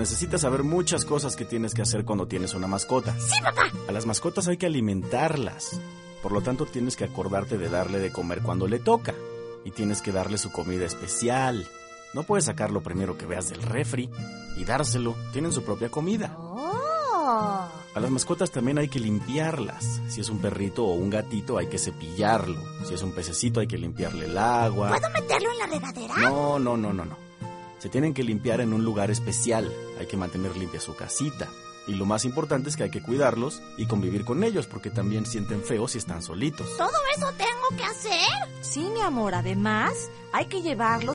necesitas saber muchas cosas que tienes que hacer cuando tienes una mascota. ¡Sí, papá! A las mascotas hay que alimentarlas. Por lo tanto, tienes que acordarte de darle de comer cuando le toca. Y tienes que darle su comida especial. No puedes sacar lo primero que veas del refri y dárselo. Tienen su propia comida. ¡Oh! A las mascotas también hay que limpiarlas. Si es un perrito o un gatito, hay que cepillarlo. Si es un pececito, hay que limpiarle el agua. ¿Puedo meterlo en la regadera? No. Se tienen que limpiar en un lugar especial. Hay que mantener limpia su casita. Y lo más importante es que hay que cuidarlos y convivir con ellos, porque también sienten feo si están solitos. ¿Todo eso tengo que hacer? Sí, mi amor, además hay que llevarlos